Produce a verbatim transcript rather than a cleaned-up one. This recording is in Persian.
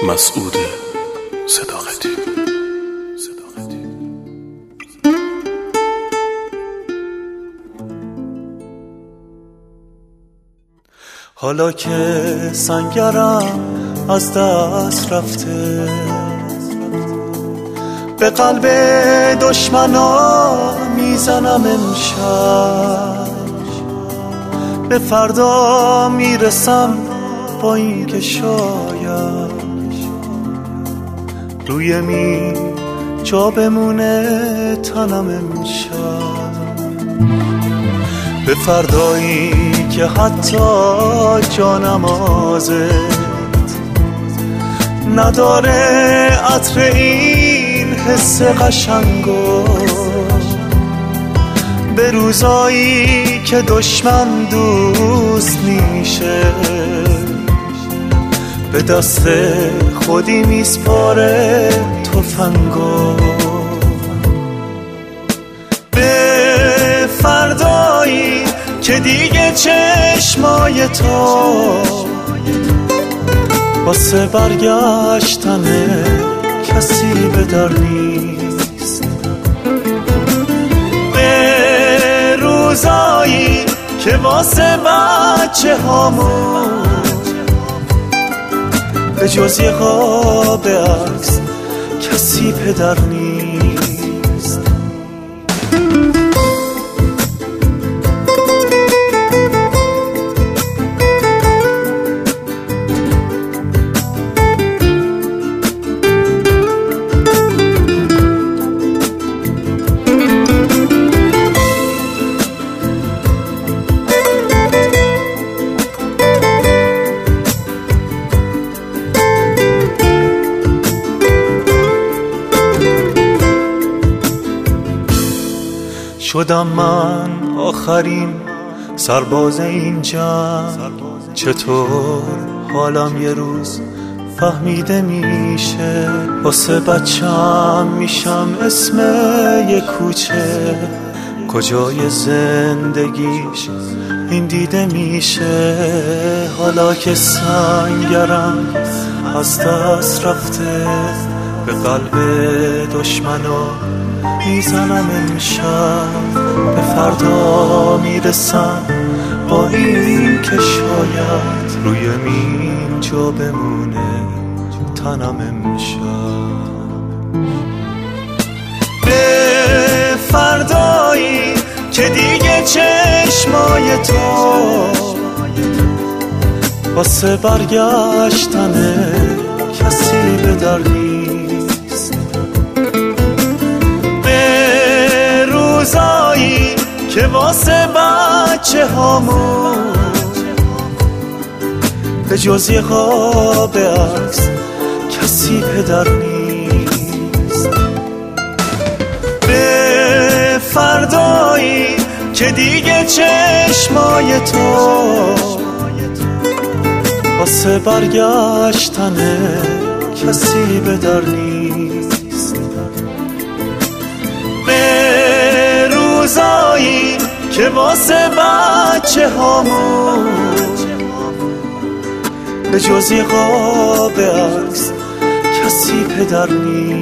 مسعود صداقتی. حالا که سنگرم از دست رفته، به قلب دشمنا میزنم امشب، به فردا میرسم با این که شاید روی می جا بمونه تنم امشب، به فردایی که حتی جانم آزد نداره عطر این حس قشنگو، به روزایی که دشمن دوست میشه به دست خودی میسپاره تفنگو، به فردایی که دیگه چشمای تو واسه برگشتن کسی به در نیست، به روزایی که واسه بچه هامون به جز یه قاب عکس کسی پدر نیست. شدم من آخرین سرباز این جنگ، چطور حالم یه روز فهمیده میشه، واسه بچم میشم اسم یه کوچه، کجای زندگیش این دیده میشه. حالا که سنگرم از دست رفته، به قلب دشمنا میزنم امشب، به فردا میرسم با این که شاید روی مین جا بمونه تنم امشب، به فردایی که دیگه چشمای تو واسه برگشتن کسی به در نیست، به روزایی که واسه بچه هامون به جز یه قاب عکس کسی پدر نیست، به فردایی که دیگه چشمای تو واسه برگشتن کسی به در نیست، به روزایی که واسه بچه هامون به جز یه قاب عکس کسی پدر نیست.